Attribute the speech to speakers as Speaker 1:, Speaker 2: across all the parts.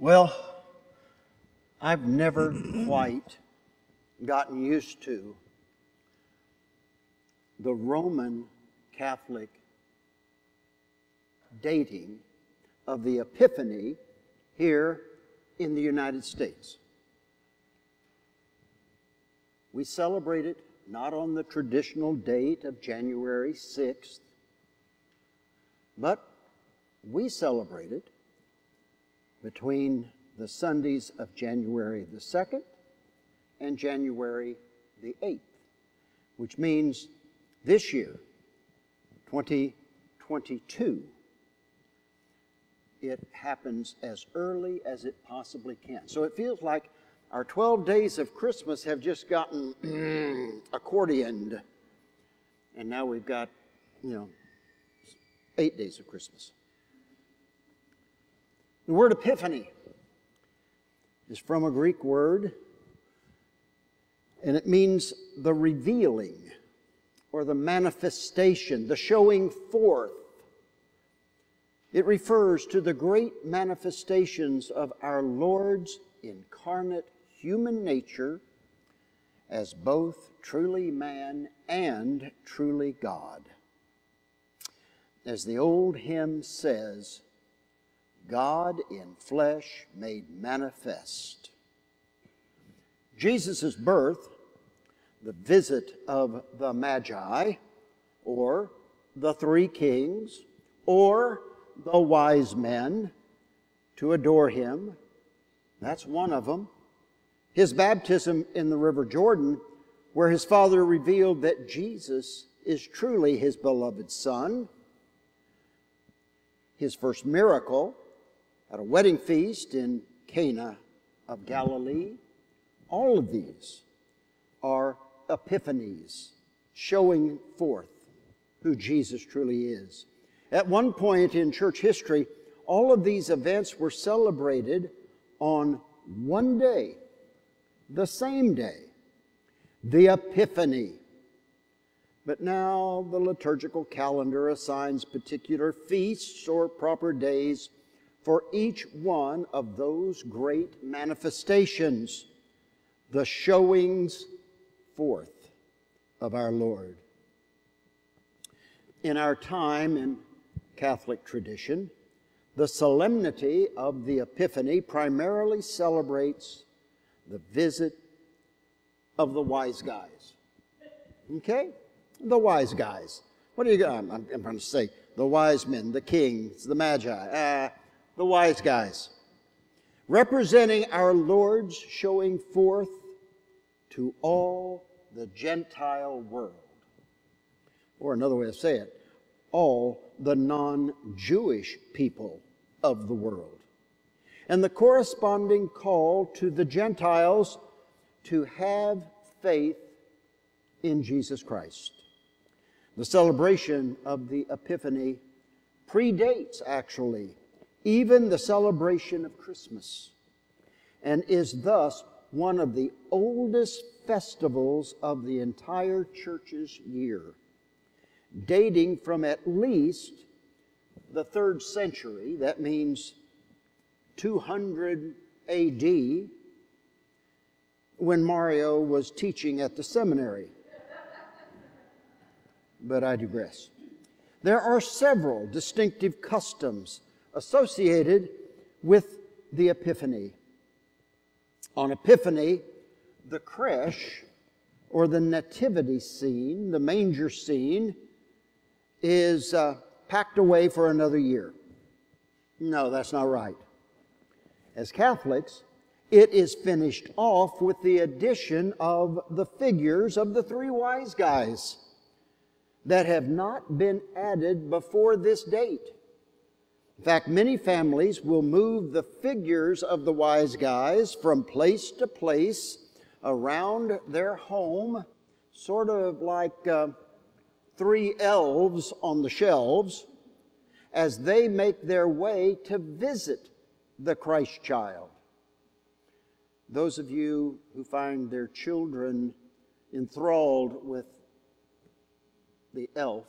Speaker 1: Well, I've never quite gotten used to the Roman Catholic dating of the Epiphany here in the United States. We celebrate it not on the traditional date of January 6th, but we celebrate it between the Sundays of January the 2nd and January the 8th, which means this year, 2022, it happens as early as it possibly can. So it feels like our 12 days of Christmas have just gotten accordioned. And now we've got, 8 days of Christmas. The word epiphany is from a Greek word, and it means the revealing or the manifestation, the showing forth. It refers to the great manifestations of our Lord's incarnate human nature as both truly man and truly God. As the old hymn says, God in flesh made manifest. Jesus' birth, the visit of the Magi, or the three kings, or the wise men to adore him, that's one of them. His baptism in the River Jordan, where his Father revealed that Jesus is truly his beloved Son. His first miracle at a wedding feast in Cana of Galilee. All of these are epiphanies, showing forth who Jesus truly is. At one point in church history, all of these events were celebrated on one day, the same day, the Epiphany. But now the liturgical calendar assigns particular feasts or proper days for each one of those great manifestations, the showings forth of our Lord. In our time in Catholic tradition, the solemnity of the Epiphany primarily celebrates the visit of the wise guys. Okay? The wise guys. What are you going to, I'm going to say, the wise men, the kings, the magi, the wise guys. Representing our Lord's showing forth to all the Gentile world. Or another way to say it, all the non-Jewish people of the world. And the corresponding call to the Gentiles to have faith in Jesus Christ. The celebration of the Epiphany predates, actually, even the celebration of Christmas, and is thus one of the oldest festivals of the entire church's year, dating from at least the 3rd century, that means 200 AD, when Mario was teaching at the seminary. But I digress. There are several distinctive customs associated with the Epiphany. On Epiphany, the creche, or the nativity scene, the manger scene, is packed away for another year. No, that's not right. As Catholics, it is finished off with the addition of the figures of the three wise guys that have not been added before this date. In fact, many families will move the figures of the wise guys from place to place around their home, sort of like 3 elves on the shelves, as they make their way to visit the Christ child. Those of you who find their children enthralled with the elf,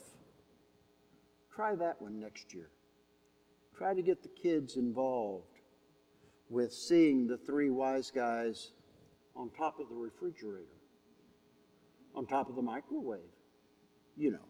Speaker 1: try that one next year. Try to get the kids involved with seeing the three wise guys on top of the refrigerator, on top of the microwave, you know.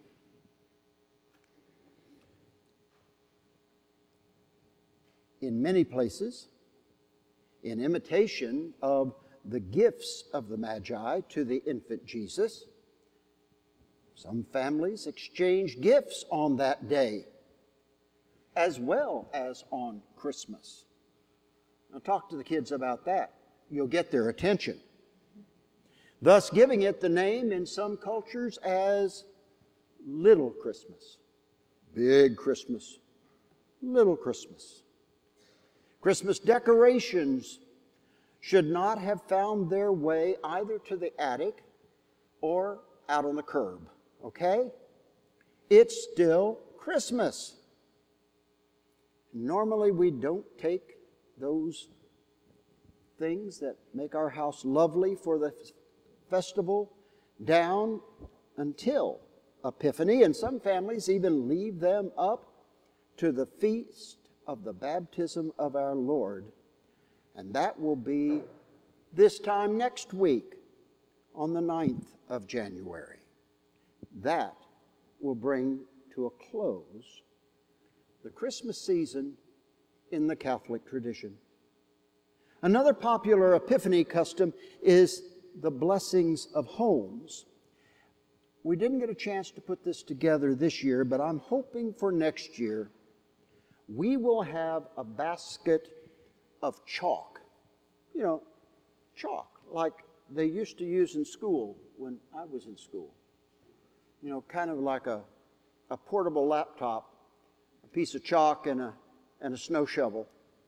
Speaker 1: In many places, in imitation of the gifts of the Magi to the infant Jesus, some families exchange gifts on that day, as well as on Christmas. Now talk to the kids about that. You'll get their attention. Thus giving it the name in some cultures as Little Christmas. Big Christmas. Little Christmas. Christmas decorations should not have found their way either to the attic or out on the curb, okay? It's still Christmas. Normally we don't take those things that make our house lovely for the festival down until Epiphany, and some families even leave them up to the feast of the baptism of our Lord. And that will be this time next week on the 9th of January. That will bring to a close the Christmas season in the Catholic tradition. Another popular Epiphany custom is the blessings of homes. We didn't get a chance to put this together this year, but I'm hoping for next year we will have a basket of chalk. You know, chalk, like they used to use in school when I was in school. You know, kind of like a portable laptop, a piece of chalk and a snow shovel.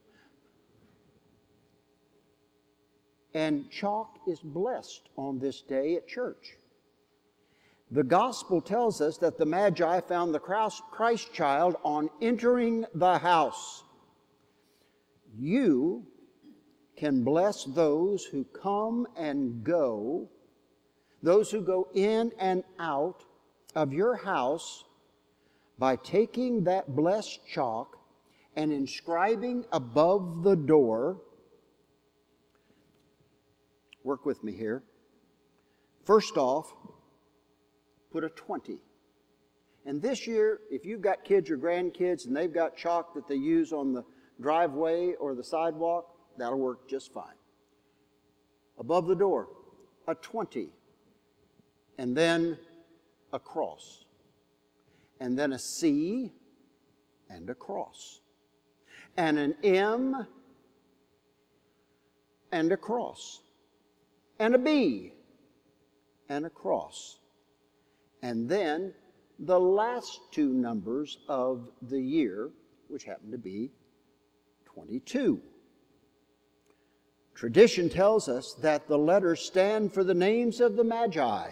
Speaker 1: And chalk is blessed on this day at church. The gospel tells us that the Magi found the Christ child on entering the house. You can bless those who come and go, those who go in and out of your house, by taking that blessed chalk and inscribing above the door. Work with me here. First off, put a 20. And this year, if you've got kids or grandkids and they've got chalk that they use on the driveway or the sidewalk, that'll work just fine. Above the door, a 20. And then a cross. And then a C and a cross. And an M and a cross. And a B and a cross. And then the last two numbers of the year, which happen to be 22. Tradition tells us that the letters stand for the names of the Magi: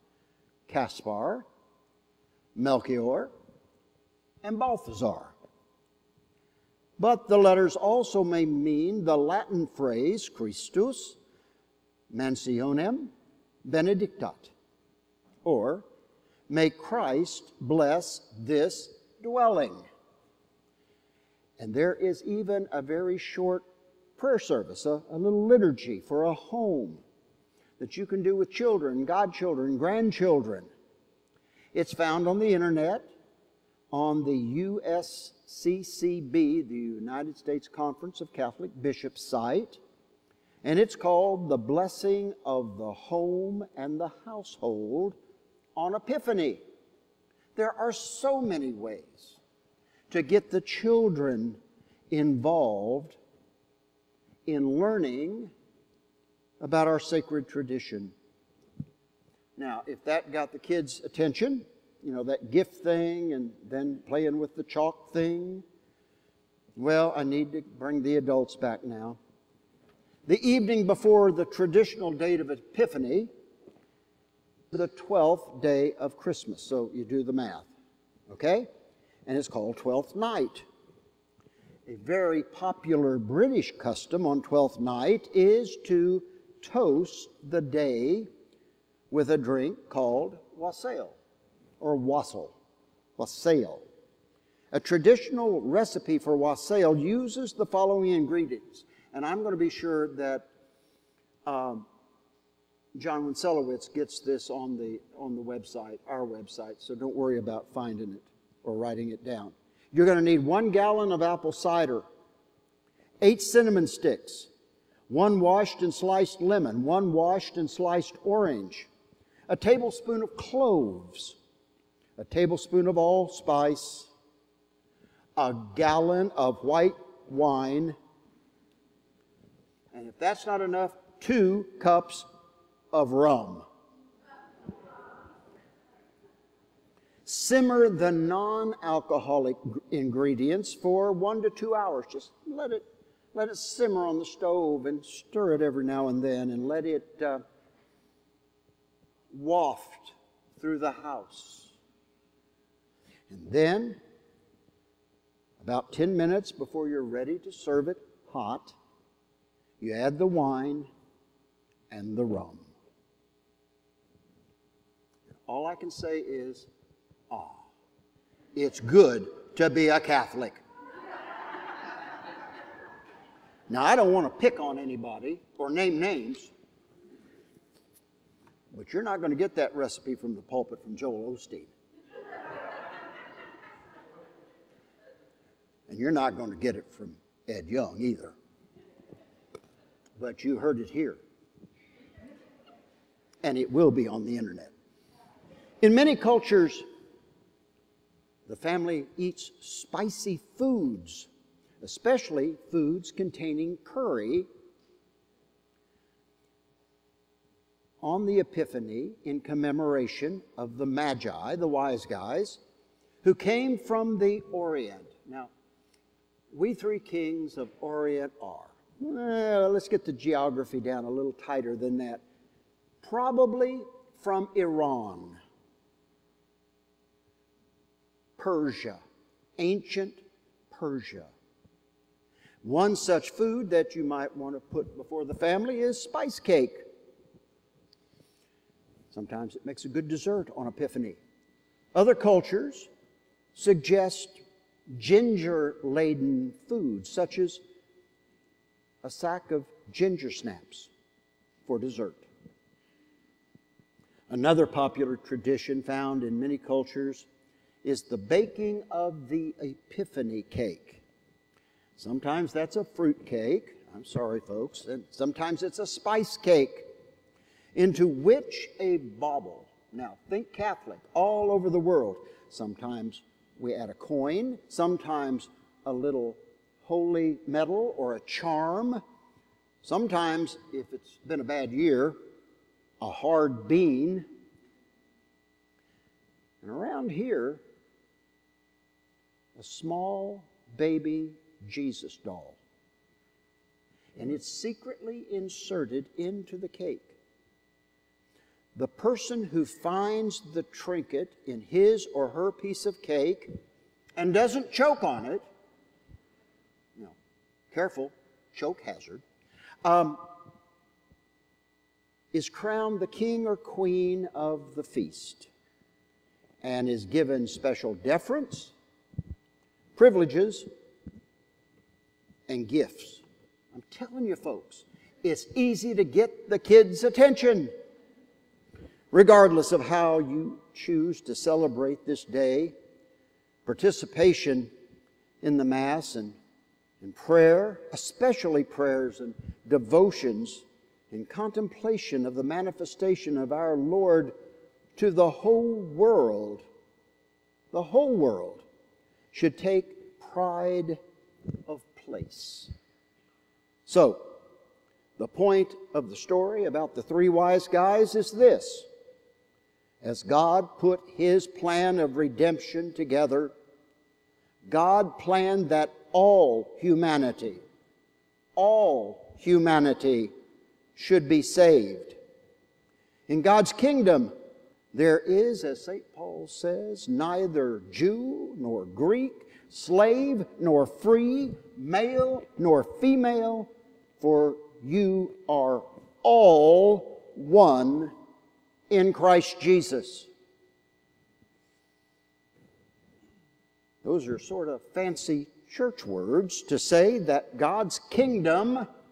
Speaker 1: Caspar, Melchior, and Balthazar. But the letters also may mean the Latin phrase Christus mansionem benedictat, or may Christ bless this dwelling. And there is even a very short prayer service, a little liturgy for a home that you can do with children, godchildren, grandchildren. It's found on the internet, on the USCCB, the United States Conference of Catholic Bishops site, and it's called The Blessing of the Home and the Household on Epiphany. There are so many ways to get the children involved in learning about our sacred tradition. Now, if that got the kids' attention, you know, that gift thing and then playing with the chalk thing, well, I need to bring the adults back now. The evening before the traditional date of Epiphany, the 12th day of Christmas. So you do the math, okay? And it's called Twelfth Night. A very popular British custom on Twelfth Night is to toast the day with a drink called wassail, or wassail. A traditional recipe for wassail uses the following ingredients: And I'm going to be sure that John Wenselowitz gets this on the website, our website, so don't worry about finding it or writing it down. You're going to need 1 gallon of apple cider, 8 cinnamon sticks, 1 washed and sliced lemon, 1 washed and sliced orange, a tablespoon of cloves, a tablespoon of allspice, a gallon of white wine, and if that's not enough, 2 cups of rum. Simmer the non-alcoholic ingredients for 1 to 2 hours. Just let it simmer on the stove and stir it every now and then and let it waft through the house. And then, about 10 minutes before you're ready to serve it hot, you add the wine and the rum. All I can say is, it's good to be a Catholic. Now, I don't want to pick on anybody or name names, but you're not going to get that recipe from the pulpit from Joel Osteen. And you're not going to get it from Ed Young either. But you heard it here. And it will be on the internet. In many cultures, the family eats spicy foods, especially foods containing curry, on the Epiphany in commemoration of the Magi, the wise guys, who came from the Orient. Now, we 3 kings of Orient are. Let's get the geography down a little tighter than that. Probably from Iran, Persia, ancient Persia. One such food that you might want to put before the family is spice cake. Sometimes it makes a good dessert on Epiphany. Other cultures suggest ginger-laden foods, such as a sack of ginger snaps for dessert. Another popular tradition found in many cultures is the baking of the Epiphany cake. Sometimes that's a fruit cake. I'm sorry, folks. And sometimes it's a spice cake into which a bauble. Now, think Catholic, all over the world. Sometimes we add a coin, sometimes a little holy medal or a charm. Sometimes, if it's been a bad year, a hard bean. And around here, a small baby Jesus doll. And it's secretly inserted into the cake. The person who finds the trinket in his or her piece of cake and doesn't choke on it, careful, choke hazard, is crowned the king or queen of the feast and is given special deference, privileges, and gifts. I'm telling you, folks, it's easy to get the kids' attention. Regardless of how you choose to celebrate this day, participation in the Mass and in prayer, especially prayers and devotions, in contemplation of the manifestation of our Lord to the whole world should take pride of place. So, the point of the story about the 3 wise guys is this. As God put His plan of redemption together, God planned that all humanity should be saved. In God's kingdom, there is, as St. Paul says, neither Jew nor Greek, slave nor free, male nor female, for you are all one in Christ Jesus. Those are sort of fancy church words to say that God's kingdom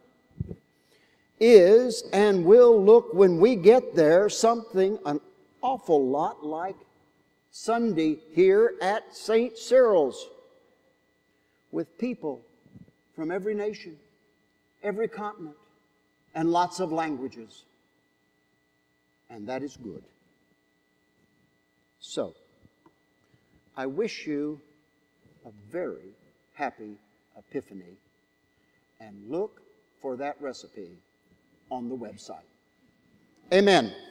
Speaker 1: is and will look when we get there something an awful lot like Sunday here at St. Cyril's, with people from every nation, every continent, and lots of languages. And that is good. So, I wish you a very happy Epiphany, and look for that recipe on the website. Amen.